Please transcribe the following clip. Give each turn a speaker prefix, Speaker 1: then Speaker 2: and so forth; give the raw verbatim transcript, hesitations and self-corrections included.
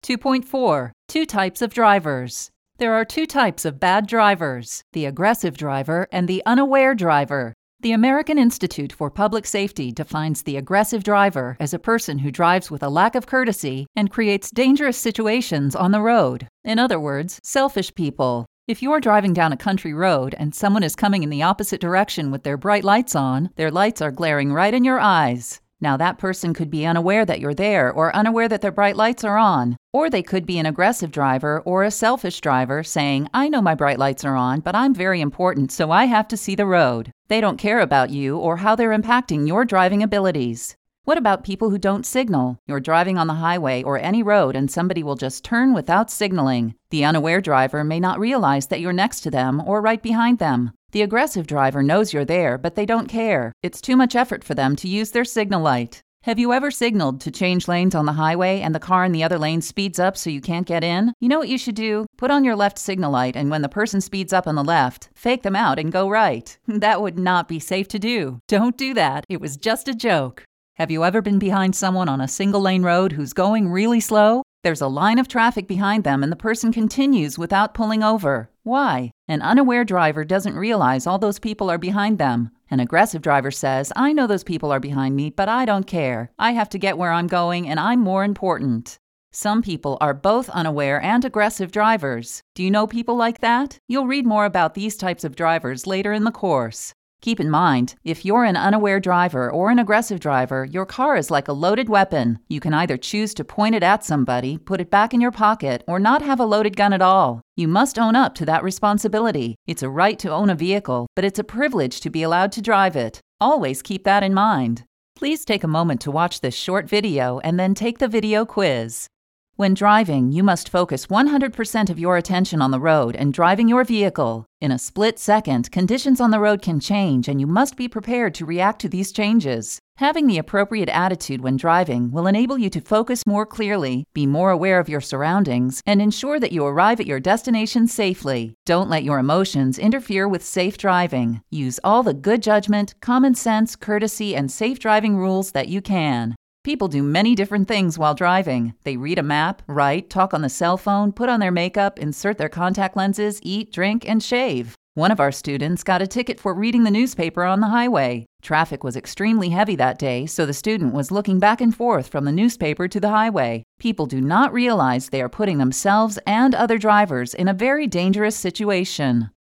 Speaker 1: two point four. Two types of drivers. There are two types of bad drivers, the aggressive driver and the unaware driver. The American Institute for Public Safety defines the aggressive driver as a person who drives with a lack of courtesy and creates dangerous situations on the road. In other words, selfish people. If you're driving down a country road and someone is coming in the opposite direction with their bright lights on, their lights are glaring right in your eyes. Now, that person could be unaware that you're there or unaware that their bright lights are on. Or they could be an aggressive driver or a selfish driver saying, I know my bright lights are on, but I'm very important, so I have to see the road. They don't care about you or how they're impacting your driving abilities. What about people who don't signal? You're driving on the highway or any road and somebody will just turn without signaling. The unaware driver may not realize that you're next to them or right behind them. The aggressive driver knows you're there, but they don't care. It's too much effort for them to use their signal light. Have you ever signaled to change lanes on the highway and the car in the other lane speeds up so you can't get in? You know what you should do? Put on your left signal light, and when the person speeds up on the left, fake them out and go right. That would not be safe to do. Don't do that. It was just a joke. Have you ever been behind someone on a single-lane road who's going really slow? There's a line of traffic behind them and the person continues without pulling over. Why? An unaware driver doesn't realize all those people are behind them. An aggressive driver says, I know those people are behind me, but I don't care. I have to get where I'm going and I'm more important. Some people are both unaware and aggressive drivers. Do you know people like that? You'll read more about these types of drivers later in the course. Keep in mind, if you're an unaware driver or an aggressive driver, your car is like a loaded weapon. You can either choose to point it at somebody, put it back in your pocket, or not have a loaded gun at all. You must own up to that responsibility. It's a right to own a vehicle, but it's a privilege to be allowed to drive it. Always keep that in mind. Please take a moment to watch this short video and then take the video quiz. When driving, you must focus one hundred percent of your attention on the road and driving your vehicle. In a split second, conditions on the road can change and you must be prepared to react to these changes. Having the appropriate attitude when driving will enable you to focus more clearly, be more aware of your surroundings, and ensure that you arrive at your destination safely. Don't let your emotions interfere with safe driving. Use all the good judgment, common sense, courtesy, and safe driving rules that you can. People do many different things while driving. They read a map, write, talk on the cell phone, put on their makeup, insert their contact lenses, eat, drink, and shave. One of our students got a ticket for reading the newspaper on the highway. Traffic was extremely heavy that day, so the student was looking back and forth from the newspaper to the highway. People do not realize they are putting themselves and other drivers in a very dangerous situation.